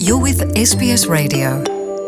You're with SBS Radio.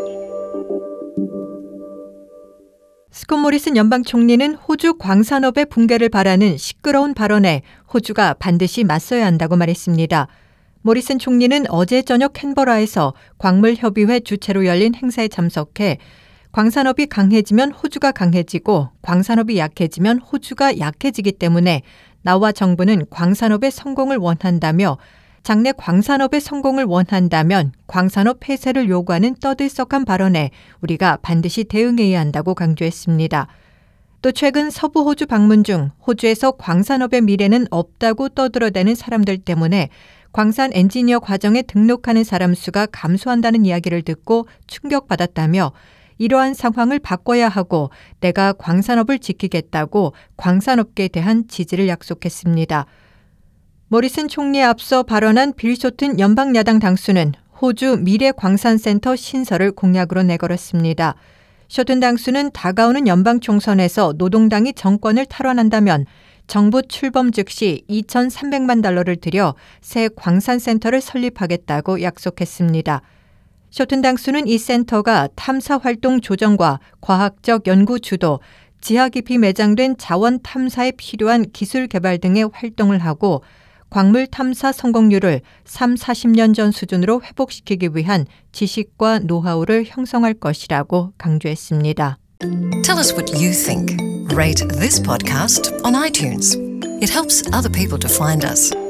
스콧 모리슨 연방 총리는 호주 광산업의 붕괴를 바라는 시끄러운 발언에 호주가 반드시 맞서야 한다고 말했습니다. 모리슨 총리는 어제 저녁 캔버라에서 광물협의회 주최로 열린 행사에 참석해 광산업이 강해지면 호주가 강해지고 광산업이 약해지면 호주가 약해지기 때문에 나와 정부는 광산업의 성공을 원한다며 장래 광산업의 성공을 원한다면 광산업 폐쇄를 요구하는 떠들썩한 발언에 우리가 반드시 대응해야 한다고 강조했습니다. 또 최근 서부 호주 방문 중 호주에서 광산업의 미래는 없다고 떠들어대는 사람들 때문에 광산 엔지니어 과정에 등록하는 사람 수가 감소한다는 이야기를 듣고 충격받았다며 이러한 상황을 바꿔야 하고 내가 광산업을 지키겠다고 광산업계에 대한 지지를 약속했습니다. 모리슨 총리에 앞서 발언한 빌 쇼튼 연방야당 당수는 호주 미래광산센터 신설을 공약으로 내걸었습니다. 쇼튼 당수는 다가오는 연방총선에서 노동당이 정권을 탈환한다면 정부 출범 즉시 2,300만 달러를 들여 새 광산센터를 설립하겠다고 약속했습니다. 쇼튼 당수는 이 센터가 탐사활동 조정과 과학적 연구 주도, 지하 깊이 매장된 자원 탐사에 필요한 기술 개발 등의 활동을 하고 광물 탐사 성공률을 30-40년 전 수준으로 회복시키기 위한 지식과 노하우를 형성할 것이라고 강조했습니다. Tell us what you think. Rate this podcast on iTunes. It helps other people to find us.